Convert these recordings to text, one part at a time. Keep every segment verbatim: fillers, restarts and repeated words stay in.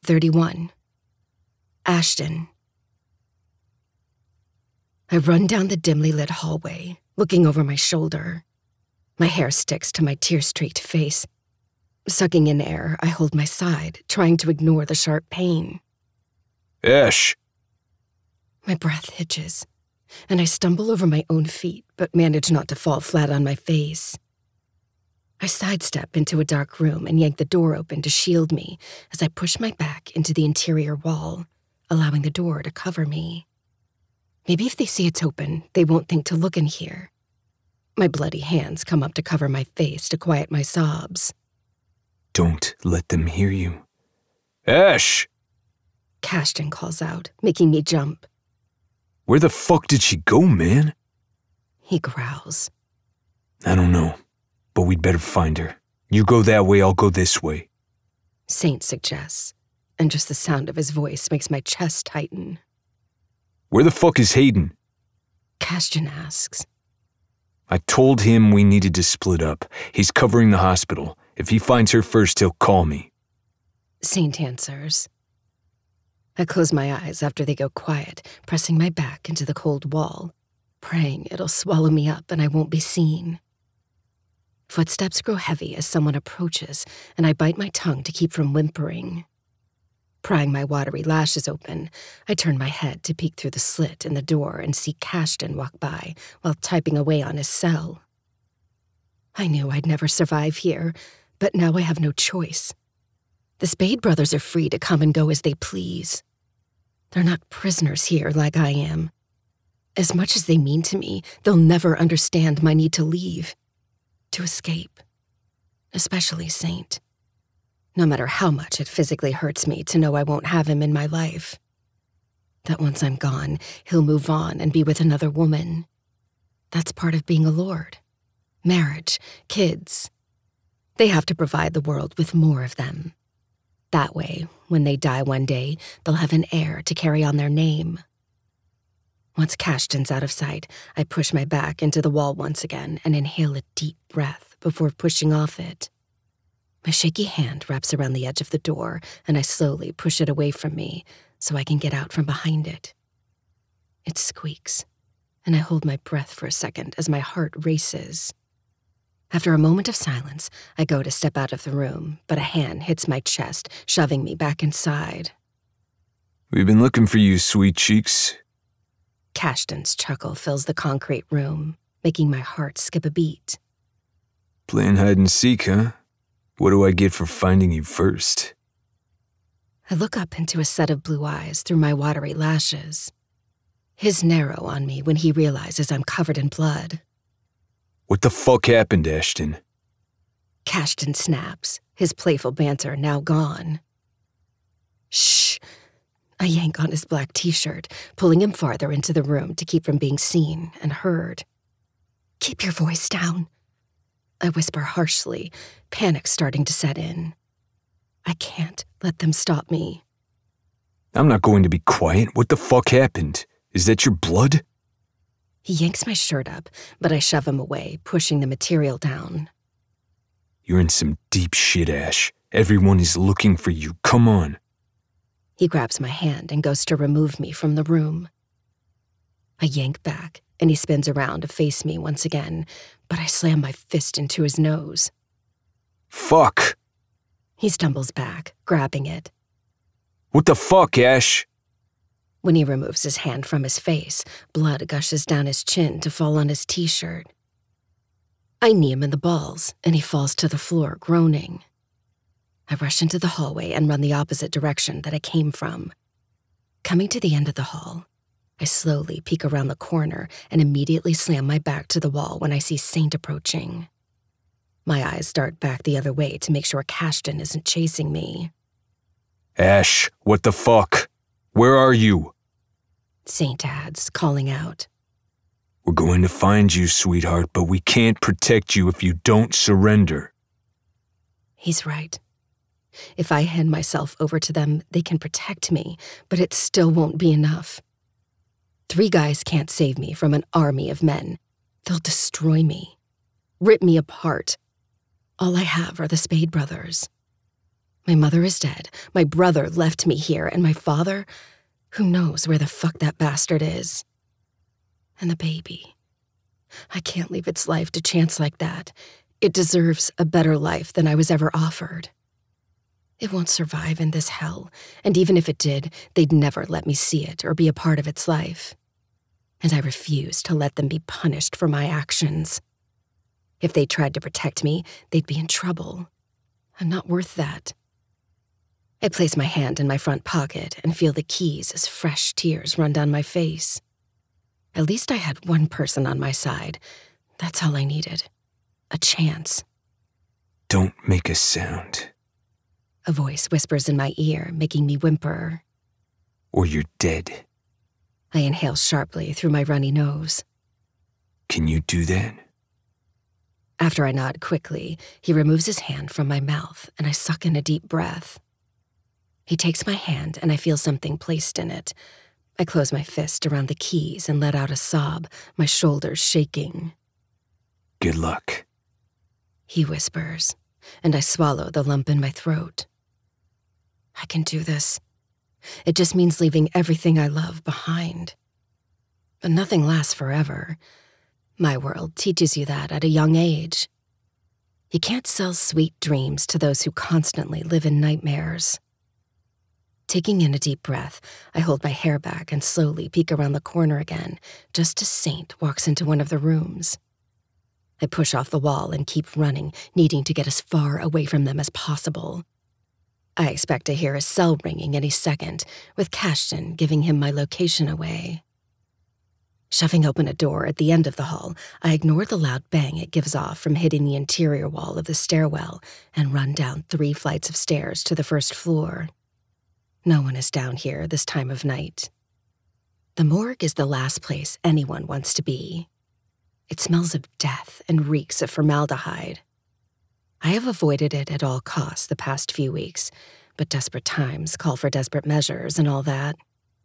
thirty-one. Ashton. I run down the dimly lit hallway, looking over my shoulder. My hair sticks to my tear-streaked face. Sucking in air, I hold my side, trying to ignore the sharp pain. Ash! My breath hitches, and I stumble over my own feet, but manage not to fall flat on my face. I sidestep into a dark room and yank the door open to shield me as I push my back into the interior wall, allowing the door to cover me. Maybe if they see it's open, they won't think to look in here. My bloody hands come up to cover my face to quiet my sobs. Don't let them hear you. Ash! Kashtan calls out, making me jump. Where the fuck did she go, man? He growls. I don't know, but we'd better find her. You go that way, I'll go this way. Saint suggests, and just the sound of his voice makes my chest tighten. Where the fuck is Hayden? Kashtan asks. I told him we needed to split up. He's covering the hospital. If he finds her first, he'll call me. Saint answers. I close my eyes after they go quiet, pressing my back into the cold wall, praying it'll swallow me up and I won't be seen. Footsteps grow heavy as someone approaches, and I bite my tongue to keep from whimpering. Prying my watery lashes open, I turn my head to peek through the slit in the door and see Kashtan walk by while typing away on his cell. I knew I'd never survive here, but now I have no choice. The Spade brothers are free to come and go as they please. They're not prisoners here like I am. As much as they mean to me, they'll never understand my need to leave, to escape, especially Saint. No matter how much it physically hurts me to know I won't have him in my life. That once I'm gone, he'll move on and be with another woman. That's part of being a lord. Marriage, kids. They have to provide the world with more of them. That way, when they die one day, they'll have an heir to carry on their name. Once Kashtan's out of sight, I push my back into the wall once again and inhale a deep breath before pushing off it. My shaky hand wraps around the edge of the door, and I slowly push it away from me so I can get out from behind it. It squeaks, and I hold my breath for a second as my heart races. After a moment of silence, I go to step out of the room, but a hand hits my chest, shoving me back inside. We've been looking for you, sweet cheeks. Kashtan's chuckle fills the concrete room, making my heart skip a beat. Playing hide and seek, huh? What do I get for finding you first? I look up into a set of blue eyes through my watery lashes. His narrow on me when he realizes I'm covered in blood. What the fuck happened, Ashton? Kashtan snaps, his playful banter now gone. Shh! I yank on his black t-shirt, pulling him farther into the room to keep from being seen and heard. Keep your voice down, I whisper harshly, panic starting to set in. I can't let them stop me. I'm not going to be quiet. What the fuck happened? Is that your blood? He yanks my shirt up, but I shove him away, pushing the material down. You're in some deep shit, Ash. Everyone is looking for you. Come on. He grabs my hand and goes to remove me from the room. I yank back, and he spins around to face me once again, but I slam my fist into his nose. Fuck! He stumbles back, grabbing it. What the fuck, Ash? When he removes his hand from his face, blood gushes down his chin to fall on his t-shirt. I knee him in the balls, and he falls to the floor, groaning. I rush into the hallway and run the opposite direction that I came from. Coming to the end of the hall, I slowly peek around the corner and immediately slam my back to the wall when I see Saint approaching. My eyes dart back the other way to make sure Kashtan isn't chasing me. Ash, what the fuck? Where are you? Saint adds, calling out. We're going to find you, sweetheart, but we can't protect you if you don't surrender. He's right. If I hand myself over to them, they can protect me, but it still won't be enough. Three guys can't save me from an army of men. They'll destroy me, rip me apart. All I have are the Spade brothers. My mother is dead, my brother left me here, and my father, who knows where the fuck that bastard is? And the baby. I can't leave its life to chance like that. It deserves a better life than I was ever offered. It won't survive in this hell, and even if it did, they'd never let me see it or be a part of its life. And I refuse to let them be punished for my actions. If they tried to protect me, they'd be in trouble. I'm not worth that. I place my hand in my front pocket and feel the keys as fresh tears run down my face. At least I had one person on my side. That's all I needed. A chance. Don't make a sound. A voice whispers in my ear, making me whimper. Or you're dead. I inhale sharply through my runny nose. Can you do that? After I nod quickly, he removes his hand from my mouth, and I suck in a deep breath. He takes my hand, and I feel something placed in it. I close my fist around the keys and let out a sob, my shoulders shaking. Good luck, he whispers, and I swallow the lump in my throat. I can do this. It just means leaving everything I love behind. But nothing lasts forever. My world teaches you that at a young age. You can't sell sweet dreams to those who constantly live in nightmares. Taking in a deep breath, I hold my hair back and slowly peek around the corner again, just as Saint walks into one of the rooms. I push off the wall and keep running, needing to get as far away from them as possible. I expect to hear his cell ringing any second, with Cashton giving him my location away. Shoving open a door at the end of the hall, I ignore the loud bang it gives off from hitting the interior wall of the stairwell and run down three flights of stairs to the first floor. No one is down here this time of night. The morgue is the last place anyone wants to be. It smells of death and reeks of formaldehyde. I have avoided it at all costs the past few weeks, but desperate times call for desperate measures and all that.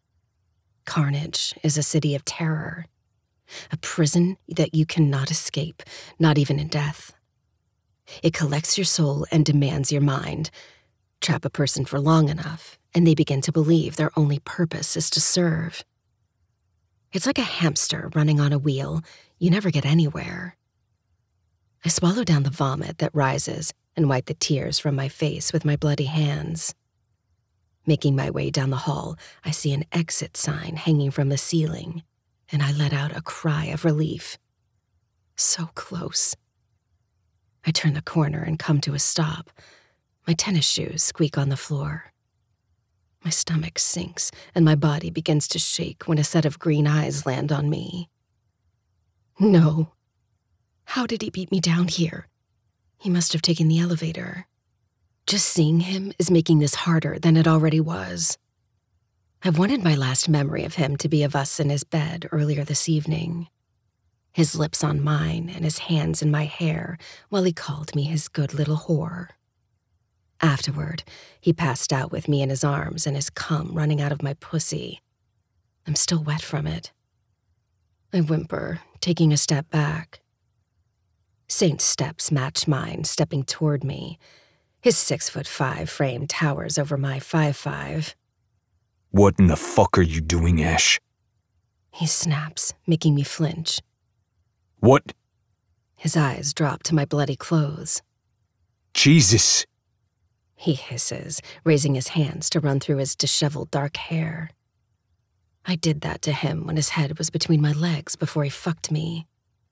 Carnage is a city of terror, a prison that you cannot escape, not even in death. It collects your soul and demands your mind. Trap a person for long enough, and they begin to believe their only purpose is to serve. It's like a hamster running on a wheel. You never get anywhere. I swallow down the vomit that rises and wipe the tears from my face with my bloody hands. Making my way down the hall, I see an exit sign hanging from the ceiling, and I let out a cry of relief. So close. I turn the corner and come to a stop. My tennis shoes squeak on the floor. My stomach sinks, and my body begins to shake when a set of green eyes land on me. No. How did he beat me down here? He must have taken the elevator. Just seeing him is making this harder than it already was. I wanted my last memory of him to be of us in his bed earlier this evening. His lips on mine and his hands in my hair while he called me his good little whore. Afterward, he passed out with me in his arms and his cum running out of my pussy. I'm still wet from it. I whimper, taking a step back. Saint's steps match mine, stepping toward me. His six-foot-five frame towers over my five-five. What in the fuck are you doing, Ash? He snaps, making me flinch. What? His eyes drop to my bloody clothes. Jesus! He hisses, raising his hands to run through his disheveled dark hair. I did that to him when his head was between my legs before he fucked me.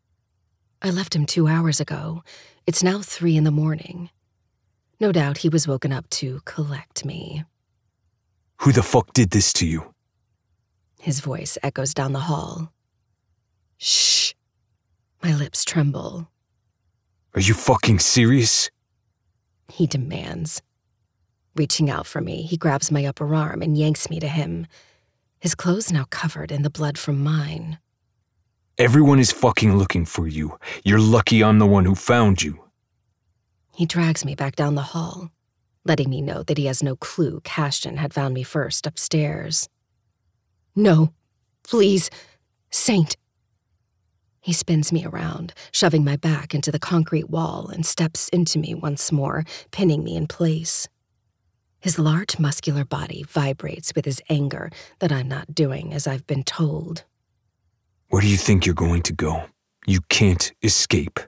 I left him two hours ago. It's now three in the morning. No doubt he was woken up to collect me. Who the fuck did this to you? His voice echoes down the hall. Shh. My lips tremble. Are you fucking serious? He demands. Reaching out for me, he grabs my upper arm and yanks me to him, his clothes now covered in the blood from mine. Everyone is fucking looking for you. You're lucky I'm the one who found you. He drags me back down the hall, letting me know that he has no clue Cashton had found me first upstairs. No, please, Saint. He spins me around, shoving my back into the concrete wall and steps into me once more, pinning me in place. His large muscular body vibrates with his anger that I'm not doing as I've been told. Where do you think you're going to go? You can't escape.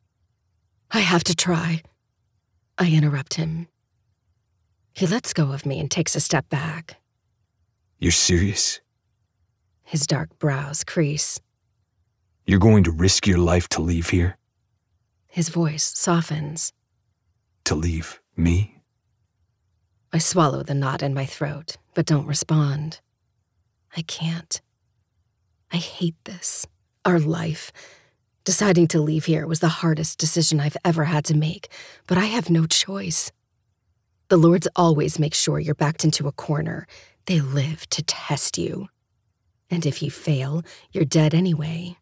I have to try. I interrupt him. He lets go of me and takes a step back. You're serious? His dark brows crease. You're going to risk your life to leave here? His voice softens. To leave me? I swallow the knot in my throat, but don't respond. I can't. I hate this. Our life. Deciding to leave here was the hardest decision I've ever had to make, but I have no choice. The Lords always make sure you're backed into a corner. They live to test you. And if you fail, you're dead anyway.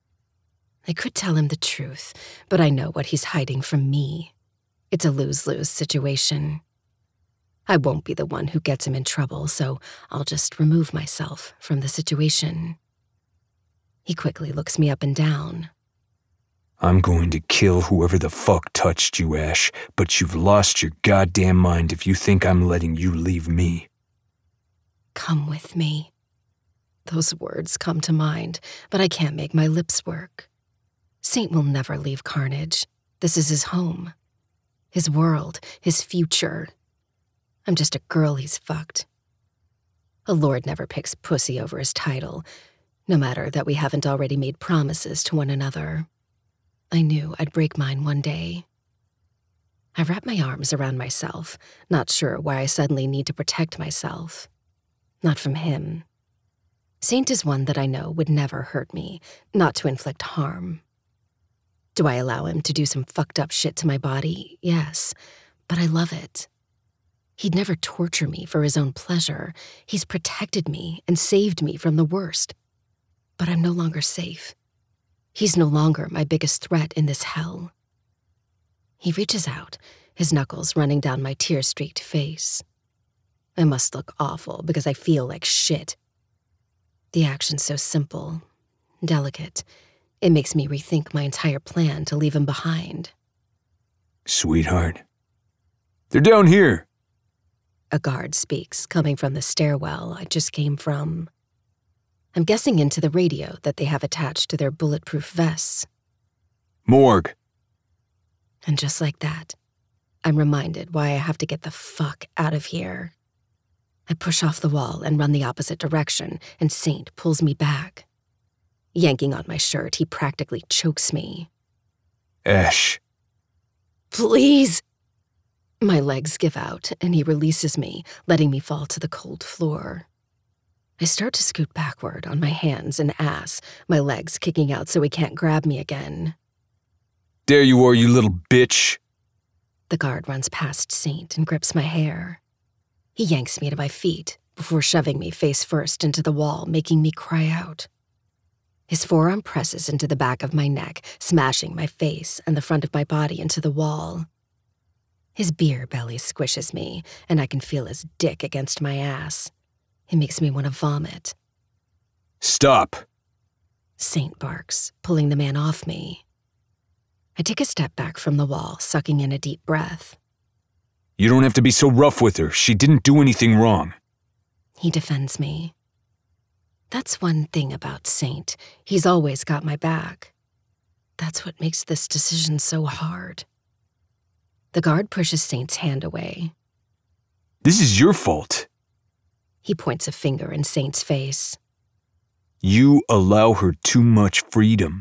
I could tell him the truth, but I know what he's hiding from me. It's a lose-lose situation. I won't be the one who gets him in trouble, so I'll just remove myself from the situation. He quickly looks me up and down. I'm going to kill whoever the fuck touched you, Ash, but you've lost your goddamn mind if you think I'm letting you leave me. Come with me. Those words come to mind, but I can't make my lips work. Saint will never leave Carnage. This is his home. His world, his future. I'm just a girl he's fucked. A lord never picks pussy over his title, no matter that we haven't already made promises to one another. I knew I'd break mine one day. I wrap my arms around myself, not sure why I suddenly need to protect myself. Not from him. Saint is one that I know would never hurt me, not to inflict harm. Do I allow him to do some fucked up shit to my body? Yes, but I love it. He'd never torture me for his own pleasure. He's protected me and saved me from the worst. But I'm no longer safe. He's no longer my biggest threat in this hell. He reaches out, his knuckles running down my tear-streaked face. I must look awful because I feel like shit. The action's so simple, delicate. It makes me rethink my entire plan to leave him behind. Sweetheart. They're down here. A guard speaks, coming from the stairwell I just came from. I'm guessing into the radio that they have attached to their bulletproof vests. Morgue. And just like that, I'm reminded why I have to get the fuck out of here. I push off the wall and run the opposite direction, and Saint pulls me back. Yanking on my shirt, he practically chokes me. Ash. Please! My legs give out, and he releases me, letting me fall to the cold floor. I start to scoot backward on my hands and ass, my legs kicking out so he can't grab me again. There you are, you little bitch. The guard runs past Saint and grips my hair. He yanks me to my feet before shoving me face first into the wall, making me cry out. His forearm presses into the back of my neck, smashing my face and the front of my body into the wall. His beer belly squishes me, and I can feel his dick against my ass. It makes me want to vomit. Stop. Saint barks, pulling the man off me. I take a step back from the wall, sucking in a deep breath. You don't have to be so rough with her. She didn't do anything wrong. He defends me. That's one thing about Saint. He's always got my back. That's what makes this decision so hard. The guard pushes Saint's hand away. This is your fault. He points a finger in Saint's face. You allow her too much freedom.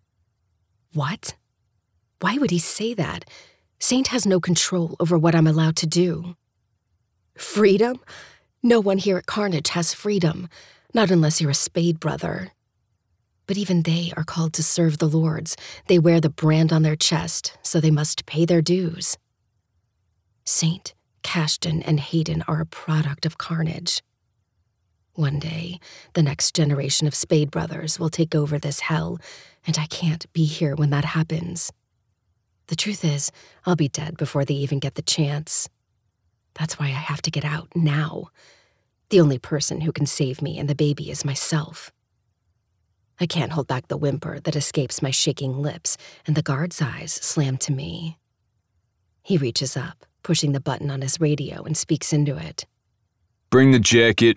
What? Why would he say that? Saint has no control over what I'm allowed to do. Freedom? No one here at Carnage has freedom, not unless you're a Spade brother. But even they are called to serve the Lords. They wear the brand on their chest, so they must pay their dues. Saint, Cashton, and Hayden are a product of Carnage. One day, the next generation of Spade brothers will take over this hell, and I can't be here when that happens. The truth is, I'll be dead before they even get the chance. That's why I have to get out now. The only person who can save me and the baby is myself. I can't hold back the whimper that escapes my shaking lips, and the guard's eyes slam to me. He reaches up, pushing the button on his radio, and speaks into it. Bring the jacket.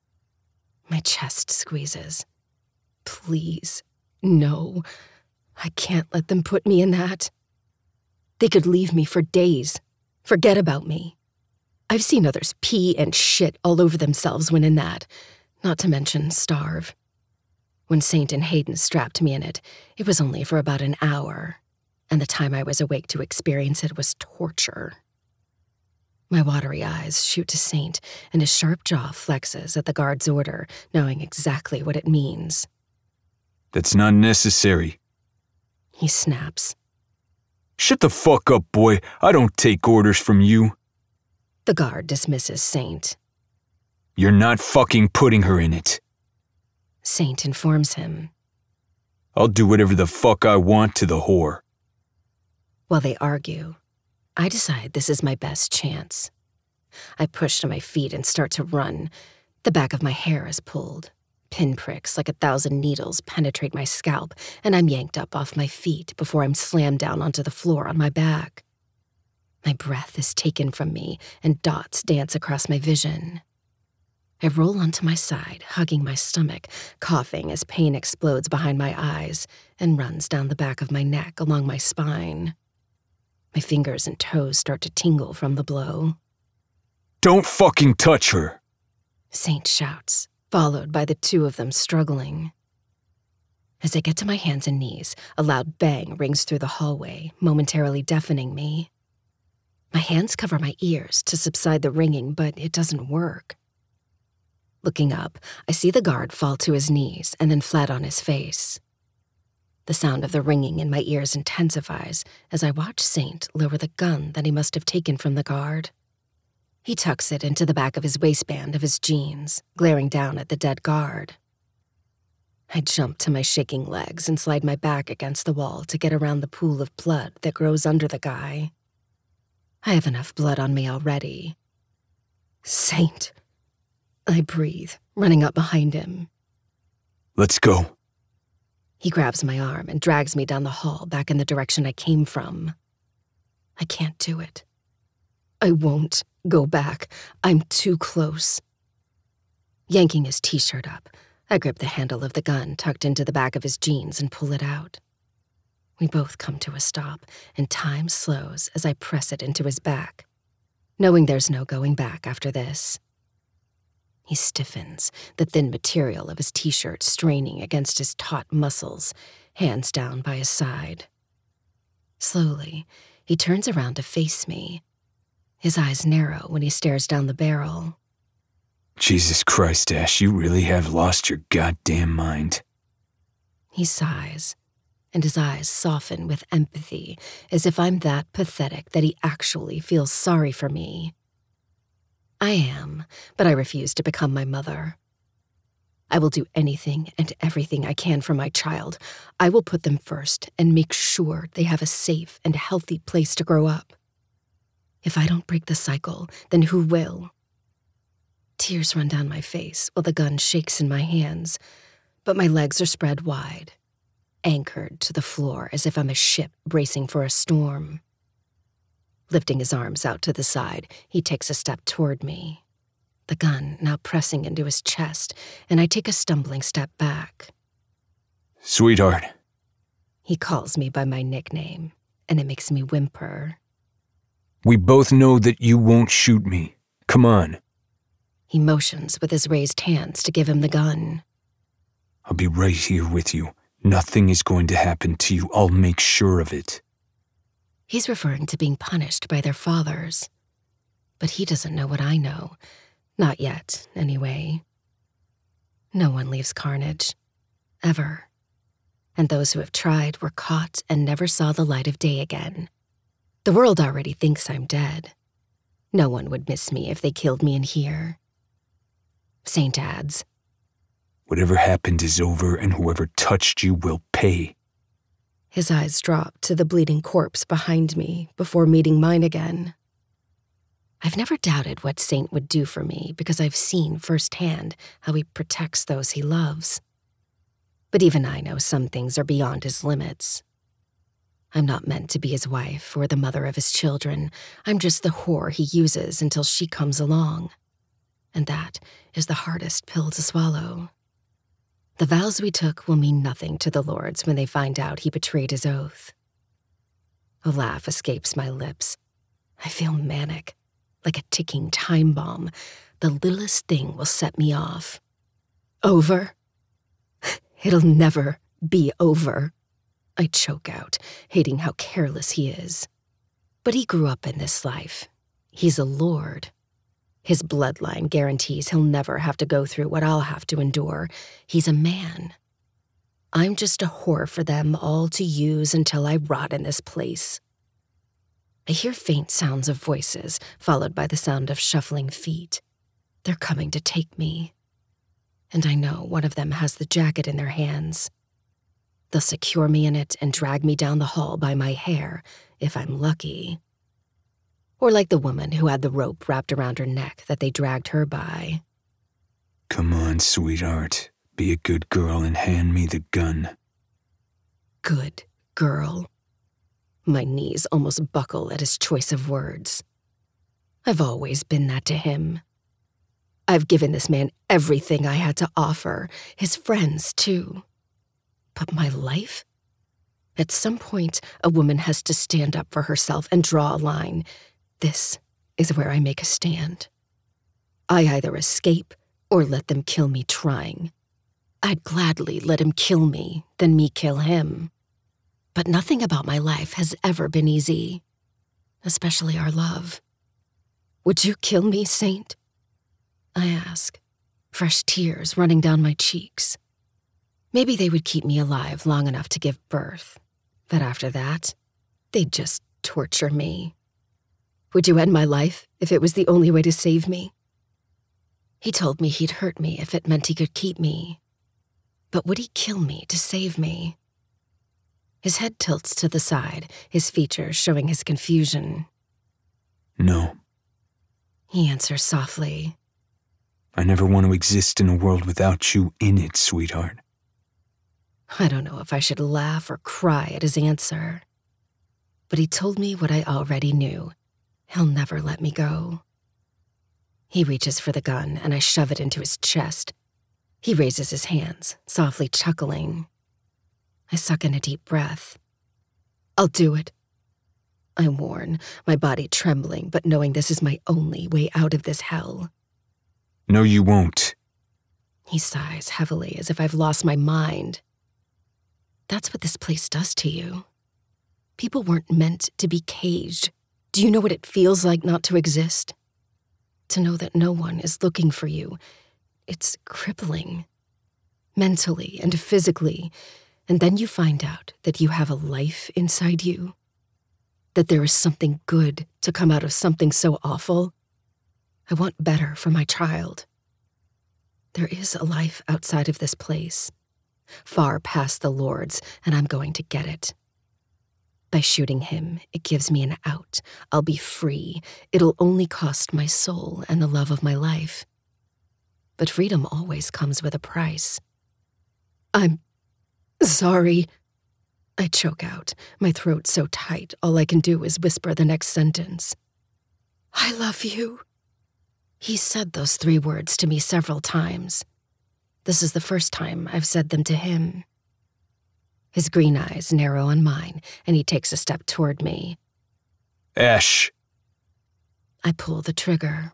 My chest squeezes. Please, no. I can't let them put me in that. They could leave me for days. Forget about me. I've seen others pee and shit all over themselves when in that, not to mention starve. When Saint and Hayden strapped me in it, it was only for about an hour, and the time I was awake to experience it was torture. My watery eyes shoot to Saint, and his sharp jaw flexes at the guard's order, knowing exactly what it means. That's not necessary. He snaps. Shut the fuck up, boy. I don't take orders from you. The guard dismisses Saint. You're not fucking putting her in it. Saint informs him. I'll do whatever the fuck I want to the whore. While they argue, I decide this is my best chance. I push to my feet and start to run. The back of my hair is pulled. Pinpricks like a thousand needles penetrate my scalp, and I'm yanked up off my feet before I'm slammed down onto the floor on my back. My breath is taken from me, and dots dance across my vision. I roll onto my side, hugging my stomach, coughing as pain explodes behind my eyes and runs down the back of my neck along my spine. My fingers and toes start to tingle from the blow. Don't fucking touch her, Saint shouts, followed by the two of them struggling. As I get to my hands and knees, a loud bang rings through the hallway, momentarily deafening me. My hands cover my ears to subside the ringing, but it doesn't work. Looking up, I see the guard fall to his knees and then flat on his face. The sound of the ringing in my ears intensifies as I watch Saint lower the gun that he must have taken from the guard. He tucks it into the back of his waistband of his jeans, glaring down at the dead guard. I jump to my shaking legs and slide my back against the wall to get around the pool of blood that grows under the guy. I have enough blood on me already. Saint, I breathe, running up behind him. Let's go. He grabs my arm and drags me down the hall back in the direction I came from. I can't do it. I won't go back. I'm too close. Yanking his t-shirt up, I grip the handle of the gun tucked into the back of his jeans and pull it out. We both come to a stop, and time slows as I press it into his back, knowing there's no going back after this. He stiffens, the thin material of his t-shirt straining against his taut muscles, hands down by his side. Slowly, he turns around to face me. His eyes narrow when he stares down the barrel. Jesus Christ, Ash, you really have lost your goddamn mind. He sighs, and his eyes soften with empathy, as if I'm that pathetic that he actually feels sorry for me. I am, but I refuse to become my mother. I will do anything and everything I can for my child. I will put them first and make sure they have a safe and healthy place to grow up. If I don't break the cycle, then who will? Tears run down my face while the gun shakes in my hands, but my legs are spread wide, anchored to the floor as if I'm a ship bracing for a storm. Lifting his arms out to the side, he takes a step toward me, the gun now pressing into his chest, and I take a stumbling step back. Sweetheart. He calls me by my nickname, and it makes me whimper. We both know that you won't shoot me. Come on. He motions with his raised hands to give him the gun. I'll be right here with you. Nothing is going to happen to you. I'll make sure of it. He's referring to being punished by their fathers. But he doesn't know what I know. Not yet, anyway. No one leaves Carnage. Ever. And those who have tried were caught and never saw the light of day again. The world already thinks I'm dead. No one would miss me if they killed me in here. Saint adds, Whatever happened is over, and whoever touched you will pay. His eyes drop to the bleeding corpse behind me before meeting mine again. I've never doubted what Saint would do for me because I've seen firsthand how he protects those he loves. But even I know some things are beyond his limits. I'm not meant to be his wife or the mother of his children. I'm just the whore he uses until she comes along. And that is the hardest pill to swallow. The vows we took will mean nothing to the lords when they find out he betrayed his oath. A laugh escapes my lips. I feel manic, like a ticking time bomb. The littlest thing will set me off. Over? It'll never be over. I choke out, hating how careless he is. But he grew up in this life. He's a lord. His bloodline guarantees he'll never have to go through what I'll have to endure. He's a man. I'm just a whore for them all to use until I rot in this place. I hear faint sounds of voices, followed by the sound of shuffling feet. They're coming to take me. And I know one of them has the jacket in their hands. They'll secure me in it and drag me down the hall by my hair, if I'm lucky. Or like the woman who had the rope wrapped around her neck that they dragged her by. Come on, sweetheart. Be a good girl and hand me the gun. Good girl. My knees almost buckle at his choice of words. I've always been that to him. I've given this man everything I had to offer, his friends too. But my life? At some point, a woman has to stand up for herself and draw a line. This is where I make a stand. I either escape or let them kill me trying. I'd gladly let him kill me than me kill him. But nothing about my life has ever been easy, especially our love. Would you kill me, Saint? I ask, fresh tears running down my cheeks. Maybe they would keep me alive long enough to give birth, but after that, they'd just torture me. Would you end my life if it was the only way to save me? He told me he'd hurt me if it meant he could keep me. But would he kill me to save me? His head tilts to the side, his features showing his confusion. No. He answers softly. I never want to exist in a world without you in it, sweetheart. I don't know if I should laugh or cry at his answer. But he told me what I already knew. He'll never let me go. He reaches for the gun, and I shove it into his chest. He raises his hands, softly chuckling. I suck in a deep breath. I'll do it. I warn, my body trembling, but knowing this is my only way out of this hell. No, you won't. He sighs heavily, as if I've lost my mind. That's what this place does to you. People weren't meant to be caged. Do you know what it feels like not to exist? To know that no one is looking for you. It's crippling. Mentally and physically. And then you find out that you have a life inside you. That there is something good to come out of something so awful. I want better for my child. There is a life outside of this place. Far past the lords, and I'm going to get it. By shooting him, it gives me an out. I'll be free. It'll only cost my soul and the love of my life. But freedom always comes with a price. I'm sorry. I choke out, my throat so tight, all I can do is whisper the next sentence. I love you. He said those three words to me several times. This is the first time I've said them to him. His green eyes narrow on mine, and he takes a step toward me. Ash! I pull the trigger.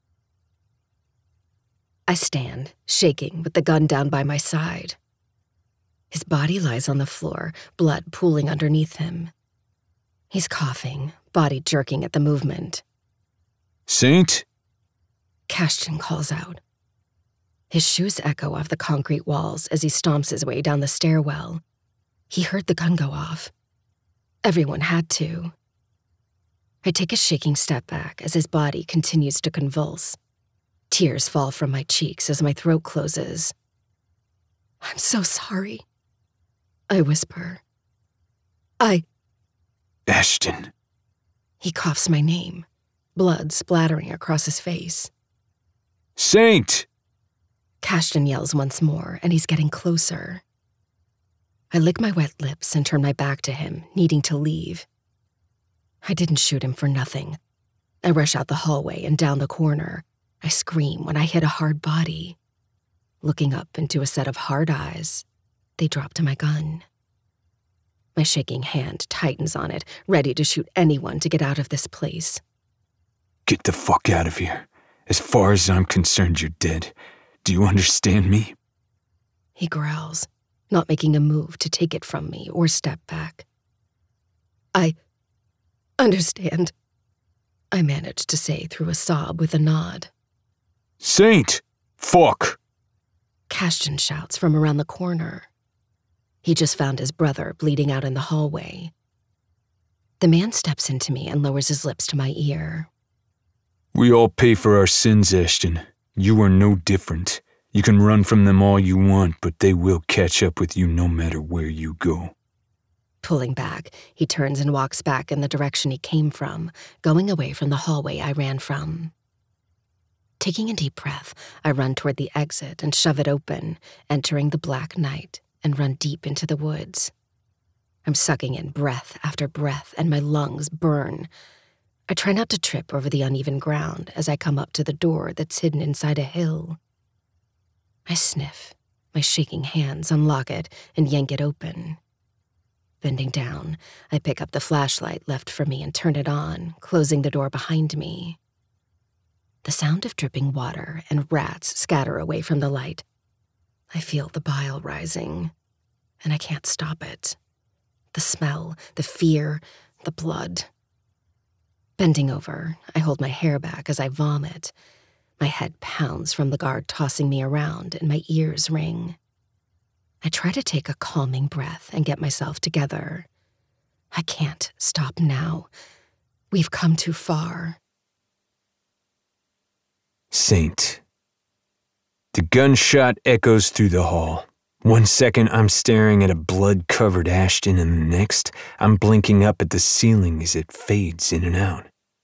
I stand, shaking, with the gun down by my side. His body lies on the floor, blood pooling underneath him. He's coughing, body jerking at the movement. Saint? Kashtan calls out. His shoes echo off the concrete walls as he stomps his way down the stairwell. He heard the gun go off. Everyone had to. I take a shaking step back as his body continues to convulse. Tears fall from my cheeks as my throat closes. I'm so sorry. I whisper. I... Ashton. He coughs my name, blood splattering across his face. Saint! Kashtan yells once more, and he's getting closer. I lick my wet lips and turn my back to him, needing to leave. I didn't shoot him for nothing. I rush out the hallway and down the corner. I scream when I hit a hard body. Looking up into a set of hard eyes, they drop to my gun. My shaking hand tightens on it, ready to shoot anyone to get out of this place. Get the fuck out of here. As far as I'm concerned, you're dead. Do you understand me? He growls, not making a move to take it from me or step back. I understand, I managed to say through a sob with a nod. Saint! Fuck! Cashton shouts from around the corner. He just found his brother bleeding out in the hallway. The man steps into me and lowers his lips to my ear. We all pay for our sins, Ashton. You are no different. You can run from them all you want, but they will catch up with you no matter where you go. Pulling back, he turns and walks back in the direction he came from, going away from the hallway I ran from. Taking a deep breath, I run toward the exit and shove it open, entering the black night, and run deep into the woods. I'm sucking in breath after breath, and my lungs burn. I try not to trip over the uneven ground as I come up to the door that's hidden inside a hill. I sniff. My shaking hands unlock it and yank it open. Bending down, I pick up the flashlight left for me and turn it on, closing the door behind me. The sound of dripping water and rats scatter away from the light. I feel the bile rising, and I can't stop it. The smell, the fear, the blood. Bending over, I hold my hair back as I vomit. My head pounds from the guard tossing me around, and my ears ring. I try to take a calming breath and get myself together. I can't stop now. We've come too far. Saint. The gunshot echoes through the hall. One second, I'm staring at a blood-covered Ashton, and the next, I'm blinking up at the ceiling as it fades in and out.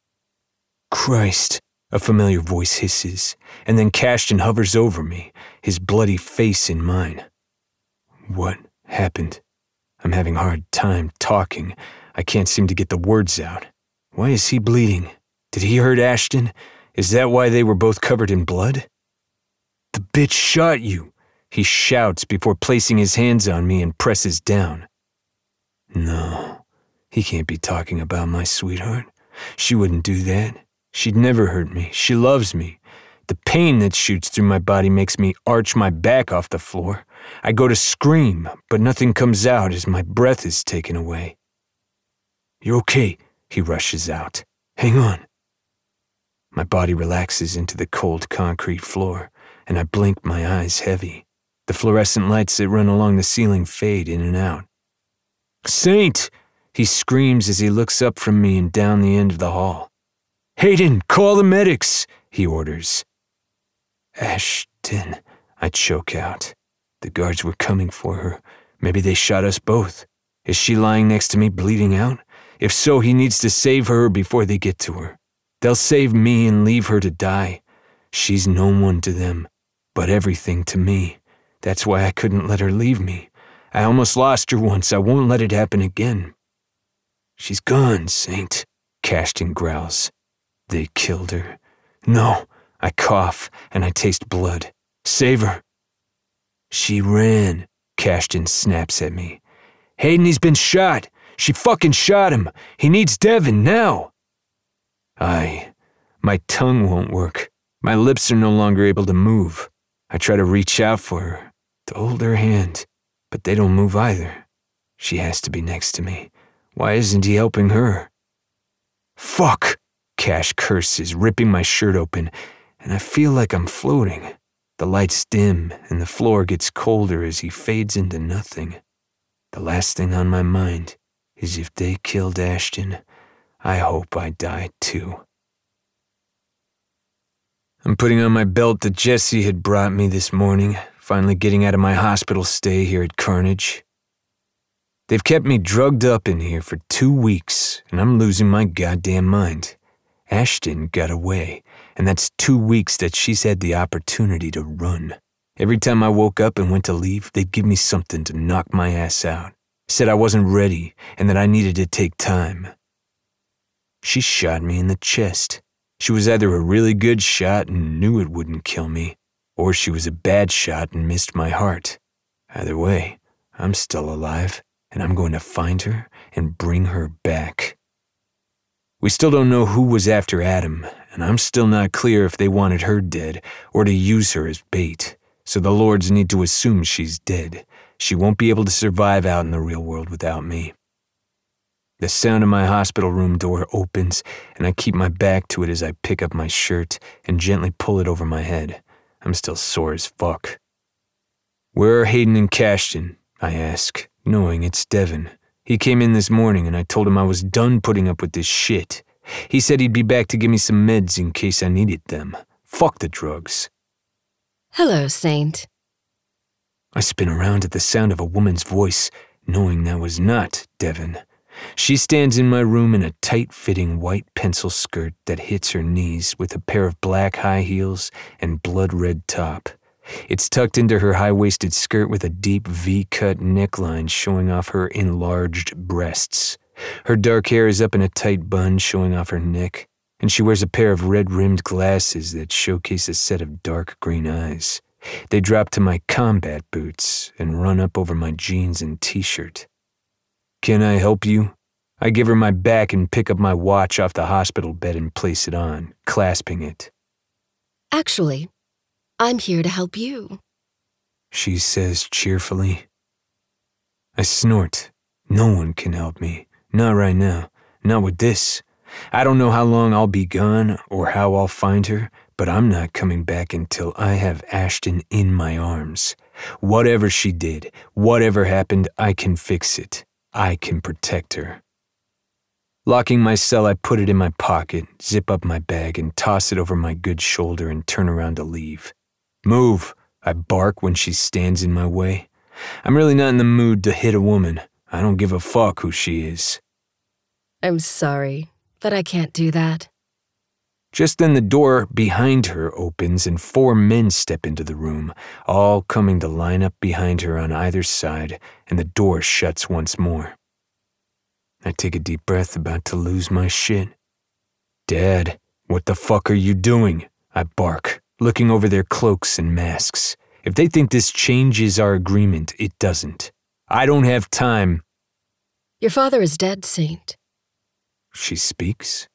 Christ, a familiar voice hisses, and then Cashton hovers over me, his bloody face in mine. What happened? I'm having a hard time talking. I can't seem to get the words out. Why is he bleeding? Did he hurt Ashton? Is that why they were both covered in blood? The bitch shot you, he shouts before placing his hands on me and presses down. No, he can't be talking about my sweetheart. She wouldn't do that. She'd never hurt me. She loves me. The pain that shoots through my body makes me arch my back off the floor. I go to scream, but nothing comes out as my breath is taken away. You okay? He rushes out. Hang on. My body relaxes into the cold concrete floor, and I blink my eyes heavy. The fluorescent lights that run along the ceiling fade in and out. Saint! He screams as he looks up from me and down the end of the hall. Hayden, call the medics, he orders. Ashton, I choke out. The guards were coming for her. Maybe they shot us both. Is she lying next to me bleeding out? If so, he needs to save her before they get to her. They'll save me and leave her to die. She's no one to them, but everything to me. That's why I couldn't let her leave me. I almost lost her once. I won't let it happen again. She's gone, Saint, Cashton growls. They killed her. No, I cough and I taste blood. Save her. She ran, Cashton snaps at me. Hayden, he's been shot. She fucking shot him. He needs Devin now. I, my tongue won't work. My lips are no longer able to move. I try to reach out for her, to hold her hand, but they don't move either. She has to be next to me. Why isn't he helping her? Fuck, Cash curses, ripping my shirt open, and I feel like I'm floating. The lights dim, and the floor gets colder as he fades into nothing. The last thing on my mind is if they killed Ashton, I hope I die too. I'm putting on my belt that Jesse had brought me this morning, finally getting out of my hospital stay here at Carnage. They've kept me drugged up in here for two weeks, and I'm losing my goddamn mind. Ashton got away, and that's two weeks that she's had the opportunity to run. Every time I woke up and went to leave, they'd give me something to knock my ass out. Said I wasn't ready and that I needed to take time. She shot me in the chest. She was either a really good shot and knew it wouldn't kill me, or she was a bad shot and missed my heart. Either way, I'm still alive, and I'm going to find her and bring her back. We still don't know who was after Adam, and I'm still not clear if they wanted her dead or to use her as bait, so the Lords need to assume she's dead. She won't be able to survive out in the real world without me. The sound of my hospital room door opens, and I keep my back to it as I pick up my shirt and gently pull it over my head. I'm still sore as fuck. "Where are Hayden and Cashton?" I ask, knowing it's Devin. He came in this morning and I told him I was done putting up with this shit. He said he'd be back to give me some meds in case I needed them. Fuck the drugs. Hello, Saint. I spin around at the sound of a woman's voice, knowing that was not Devin. She stands in my room in a tight-fitting white pencil skirt that hits her knees with a pair of black high heels and blood-red top. It's tucked into her high-waisted skirt with a deep V-cut neckline showing off her enlarged breasts. Her dark hair is up in a tight bun showing off her neck, and she wears a pair of red-rimmed glasses that showcase a set of dark green eyes. They drop to my combat boots and run up over my jeans and t-shirt. "Can I help you?" I give her my back and pick up my watch off the hospital bed and place it on, clasping it. Actually, I'm here to help you, she says cheerfully. I snort. No one can help me. Not right now. Not with this. I don't know how long I'll be gone or how I'll find her, but I'm not coming back until I have Ashton in my arms. Whatever she did, whatever happened, I can fix it. I can protect her. Locking my cell, I put it in my pocket, zip up my bag, and toss it over my good shoulder and turn around to leave. "Move," I bark when she stands in my way. I'm really not in the mood to hit a woman. I don't give a fuck who she is. I'm sorry, but I can't do that. Just then the door behind her opens and four men step into the room, all coming to line up behind her on either side, and the door shuts once more. I take a deep breath, about to lose my shit. "Dad, what the fuck are you doing?" I bark, looking over their cloaks and masks. If they think this changes our agreement, it doesn't. I don't have time. Your father is dead, Saint. She speaks.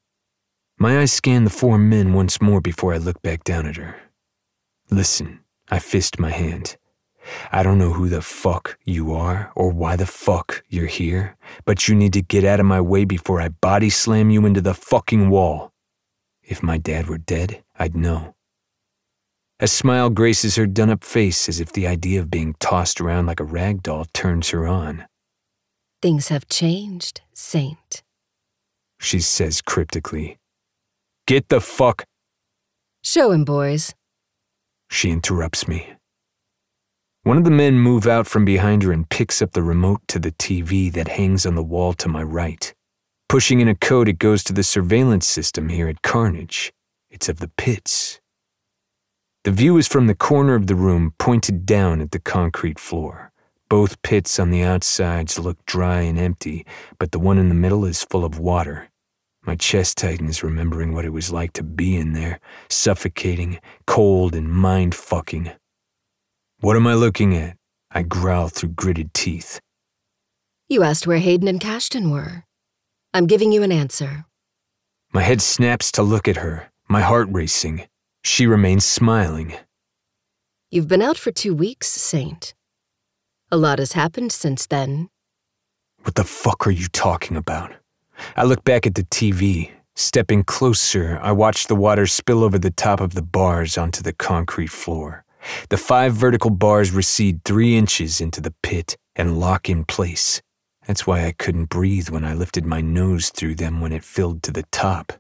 My eyes scan the four men once more before I look back down at her. "Listen," I fist my hand. "I don't know who the fuck you are or why the fuck you're here, but you need to get out of my way before I body slam you into the fucking wall. If my dad were dead, I'd know." A smile graces her done-up face as if the idea of being tossed around like a rag doll turns her on. Things have changed, Saint, she says cryptically. "Get the fuck—" Show him, boys. She interrupts me. One of the men move out from behind her and picks up the remote to the T V that hangs on the wall to my right. Pushing in a code, it goes to the surveillance system here at Carnage. It's of the pits. The view is from the corner of the room, pointed down at the concrete floor. Both pits on the outsides look dry and empty, but the one in the middle is full of water. My chest tightens remembering what it was like to be in there, suffocating, cold, and mind-fucking. "What am I looking at?" I growl through gritted teeth. You asked where Hayden and Cashton were. I'm giving you an answer. My head snaps to look at her, my heart racing. She remains smiling. You've been out for two weeks, Saint. A lot has happened since then. What the fuck are you talking about? I look back at the T V. Stepping closer, I watch the water spill over the top of the bars onto the concrete floor. The five vertical bars recede three inches into the pit and lock in place. That's why I couldn't breathe when I lifted my nose through them when it filled to the top.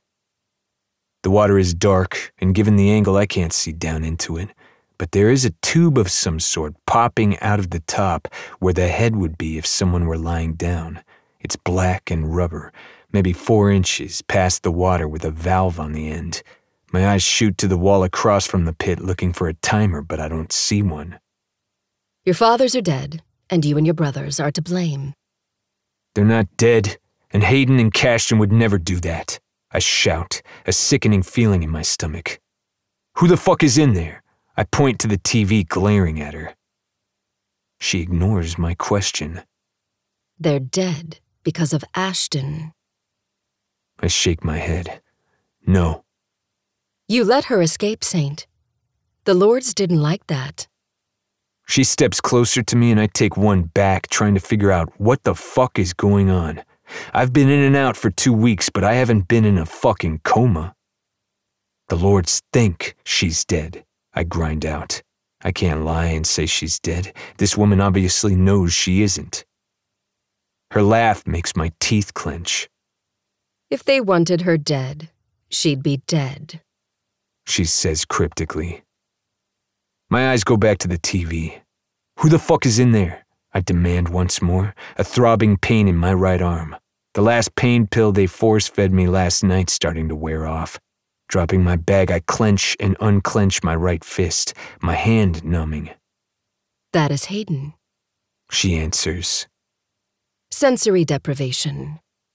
The water is dark, and given the angle, I can't see down into it. But there is a tube of some sort popping out of the top where the head would be if someone were lying down. It's black and rubber, maybe four inches past the water with a valve on the end. My eyes shoot to the wall across from the pit looking for a timer, but I don't see one. Your fathers are dead, and you and your brothers are to blame. They're not dead, and Hayden and Cashton would never do that. I shout, a sickening feeling in my stomach. Who the fuck is in there? I point to the T V, glaring at her. She ignores my question. They're dead because of Ashton. I shake my head. No. You let her escape, Saint. The Lords didn't like that. She steps closer to me and I take one back, trying to figure out what the fuck is going on. I've been in and out for two weeks, but I haven't been in a fucking coma. The Lords think she's dead, I grind out. I can't lie and say she's dead. This woman obviously knows she isn't. Her laugh makes my teeth clench. If they wanted her dead, she'd be dead, she says cryptically. My eyes go back to the T V. Who the fuck is in there? I demand once more, a throbbing pain in my right arm. The last pain pill they force-fed me last night starting to wear off. Dropping my bag, I clench and unclench my right fist, my hand numbing. That is Hayden, she answers. Sensory deprivation.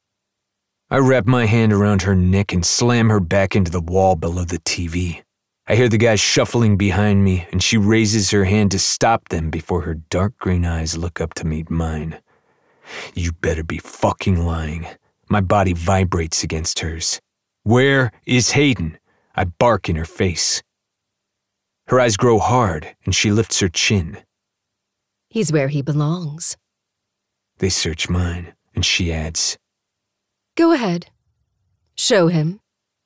I wrap my hand around her neck and slam her back into the wall below the T V. I hear the guys shuffling behind me, and she raises her hand to stop them before her dark green eyes look up to meet mine. You better be fucking lying. My body vibrates against hers. Where is Hayden? I bark in her face. Her eyes grow hard, and she lifts her chin. He's where he belongs. They search mine, and she adds, Go ahead. Show him.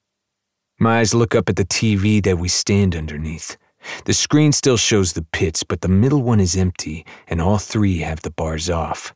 My eyes look up at the T V that we stand underneath. The screen still shows the pits, but the middle one is empty, and all three have the bars off.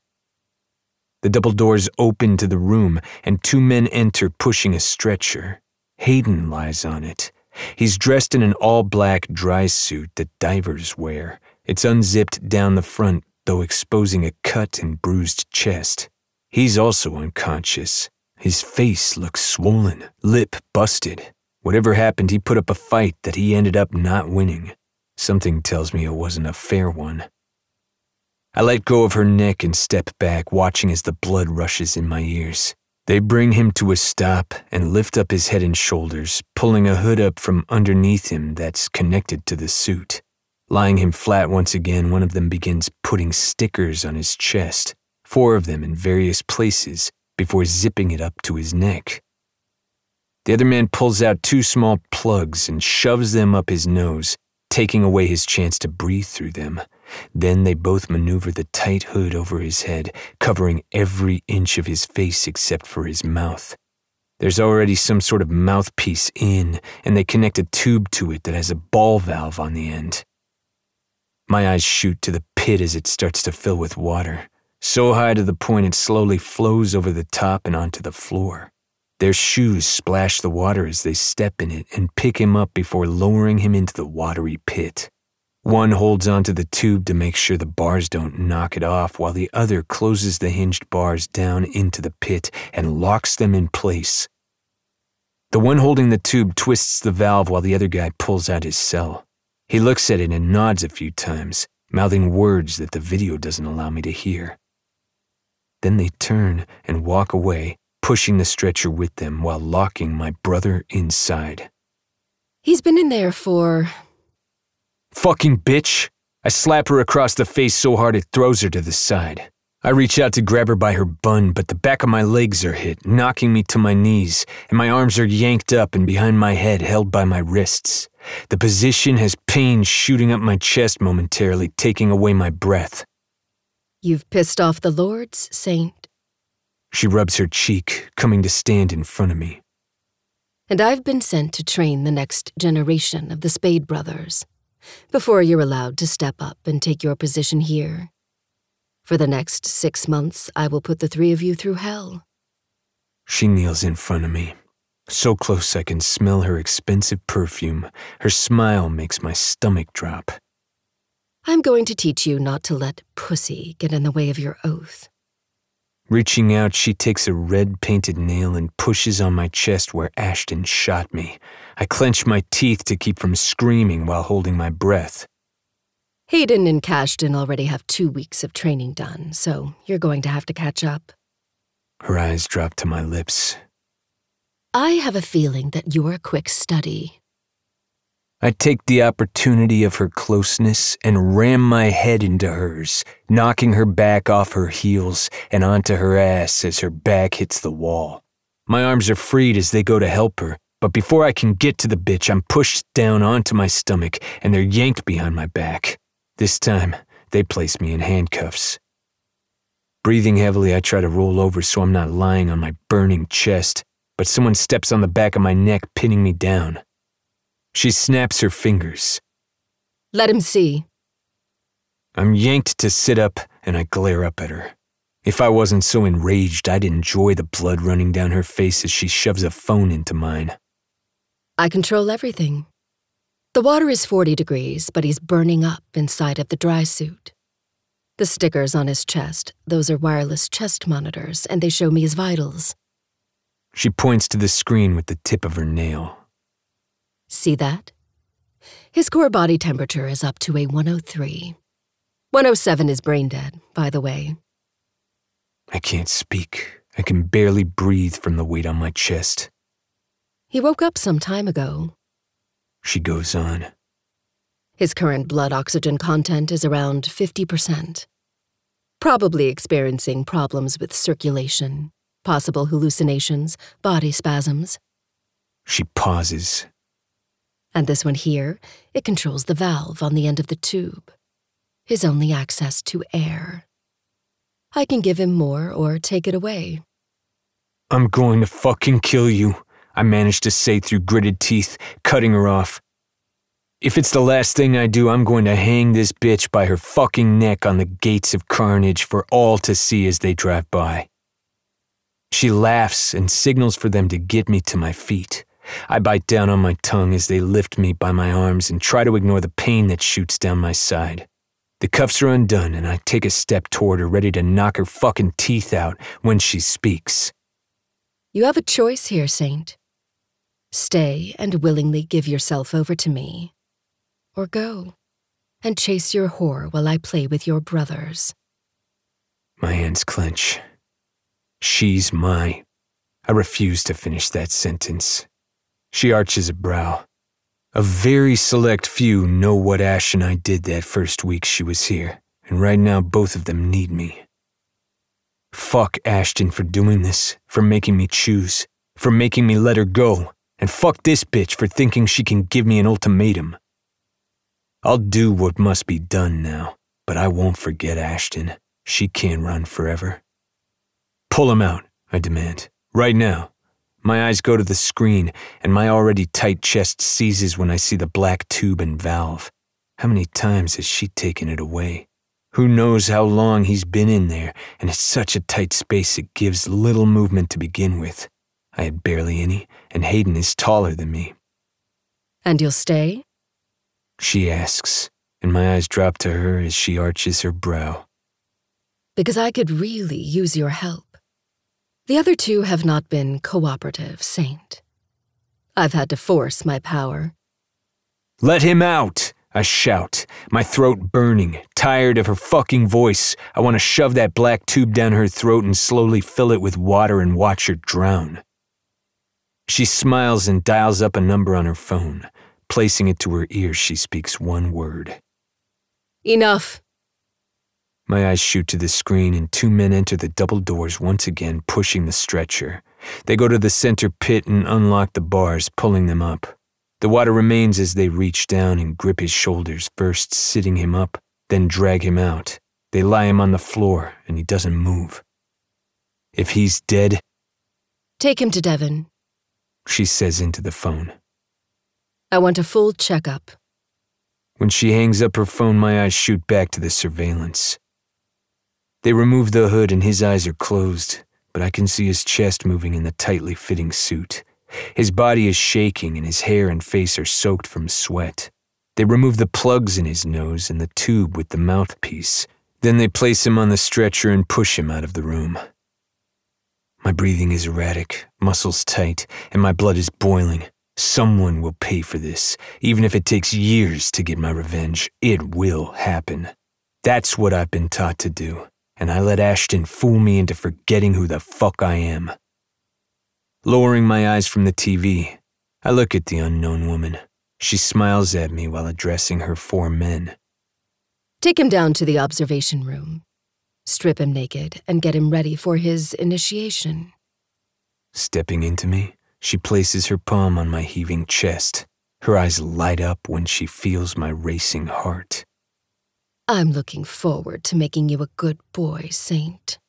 The double doors open to the room, and two men enter pushing a stretcher. Hayden lies on it. He's dressed in an all-black dry suit that divers wear. It's unzipped down the front, though exposing a cut and bruised chest. He's also unconscious. His face looks swollen, lip busted. Whatever happened, he put up a fight that he ended up not winning. Something tells me it wasn't a fair one. I let go of her neck and step back, watching as the blood rushes in my ears. They bring him to a stop and lift up his head and shoulders, pulling a hood up from underneath him that's connected to the suit. Lying him flat once again, one of them begins putting stickers on his chest, four of them in various places, before zipping it up to his neck. The other man pulls out two small plugs and shoves them up his nose, taking away his chance to breathe through them. Then they both maneuver the tight hood over his head, covering every inch of his face except for his mouth. There's already some sort of mouthpiece in, and they connect a tube to it that has a ball valve on the end. My eyes shoot to the pit as it starts to fill with water, so high to the point it slowly flows over the top and onto the floor. Their shoes splash the water as they step in it and pick him up before lowering him into the watery pit. One holds onto the tube to make sure the bars don't knock it off, while the other closes the hinged bars down into the pit and locks them in place. The one holding the tube twists the valve while the other guy pulls out his cell. He looks at it and nods a few times, mouthing words that the video doesn't allow me to hear. Then they turn and walk away, pushing the stretcher with them while locking my brother inside. He's been in there for... Fucking bitch! I slap her across the face so hard it throws her to the side. I reach out to grab her by her bun, but the back of my legs are hit, knocking me to my knees, and my arms are yanked up and behind my head, held by my wrists. The position has pain shooting up my chest momentarily, taking away my breath. You've pissed off the Lords, Saint. She rubs her cheek, coming to stand in front of me. And I've been sent to train the next generation of the Spade brothers, before you're allowed to step up and take your position here. For the next six months, I will put the three of you through hell. She kneels in front of me, so close I can smell her expensive perfume. Her smile makes my stomach drop. I'm going to teach you not to let pussy get in the way of your oath. Reaching out, she takes a red-painted nail and pushes on my chest where Ashton shot me. I clench my teeth to keep from screaming while holding my breath. Hayden and Cashton already have two weeks of training done, so you're going to have to catch up. Her eyes drop to my lips. I have a feeling that you're a quick study. I take the opportunity of her closeness and ram my head into hers, knocking her back off her heels and onto her ass as her back hits the wall. My arms are freed as they go to help her, but before I can get to the bitch, I'm pushed down onto my stomach and they're yanked behind my back. This time, they place me in handcuffs. Breathing heavily, I try to roll over so I'm not lying on my burning chest, but someone steps on the back of my neck, pinning me down. She snaps her fingers. Let him see. I'm yanked to sit up, and I glare up at her. If I wasn't so enraged, I'd enjoy the blood running down her face as she shoves a phone into mine. I control everything. The water is forty degrees, but he's burning up inside of the dry suit. The stickers on his chest, those are wireless chest monitors, and they show me his vitals. She points to the screen with the tip of her nail. See that? His core body temperature is up to a one oh three. one oh seven is brain dead, by the way. I can't speak. I can barely breathe from the weight on my chest. He woke up some time ago. She goes on. His current blood oxygen content is around fifty percent. Probably experiencing problems with circulation, possible hallucinations, body spasms. She pauses. And this one here, it controls the valve on the end of the tube. His only access to air. I can give him more or take it away. I'm going to fucking kill you, I managed to say through gritted teeth, cutting her off. If it's the last thing I do, I'm going to hang this bitch by her fucking neck on the gates of carnage for all to see as they drive by. She laughs and signals for them to get me to my feet. I bite down on my tongue as they lift me by my arms and try to ignore the pain that shoots down my side. The cuffs are undone and I take a step toward her, ready to knock her fucking teeth out when she speaks. You have a choice here, Saint. Stay and willingly give yourself over to me. Or go and chase your whore while I play with your brothers. My hands clench. She's my... I refuse to finish that sentence. She arches a brow. A very select few know what Ash and I did that first week she was here, and right now both of them need me. Fuck Ashton for doing this, for making me choose, for making me let her go, and fuck this bitch for thinking she can give me an ultimatum. I'll do what must be done now, but I won't forget Ashton. She can't run forever. Pull him out, I demand, right now. My eyes go to the screen, and my already tight chest seizes when I see the black tube and valve. How many times has she taken it away? Who knows how long he's been in there, and it's such a tight space it gives little movement to begin with. I had barely any, and Hayden is taller than me. And you'll stay? She asks, and my eyes drop to her as she arches her brow. Because I could really use your help. The other two have not been cooperative, Saint. I've had to force my power. Let him out, I shout, my throat burning, tired of her fucking voice. I want to shove that black tube down her throat and slowly fill it with water and watch her drown. She smiles and dials up a number on her phone. Placing it to her ear, she speaks one word. Enough. My eyes shoot to the screen and two men enter the double doors once again, pushing the stretcher. They go to the center pit and unlock the bars, pulling them up. The water remains as they reach down and grip his shoulders, first sitting him up, then drag him out. They lie him on the floor and he doesn't move. If he's dead... Take him to Devon, she says into the phone. I want a full checkup. When she hangs up her phone, my eyes shoot back to the surveillance. They remove the hood and his eyes are closed, but I can see his chest moving in the tightly fitting suit. His body is shaking and his hair and face are soaked from sweat. They remove the plugs in his nose and the tube with the mouthpiece. Then they place him on the stretcher and push him out of the room. My breathing is erratic, muscles tight, and my blood is boiling. Someone will pay for this. Even if it takes years to get my revenge, it will happen. That's what I've been taught to do, and I let Ashton fool me into forgetting who the fuck I am. Lowering my eyes from the T V, I look at the unknown woman. She smiles at me while addressing her four men. Take him down to the observation room. Strip him naked and get him ready for his initiation. Stepping into me, she places her palm on my heaving chest. Her eyes light up when she feels my racing heart. I'm looking forward to making you a good boy, Saint.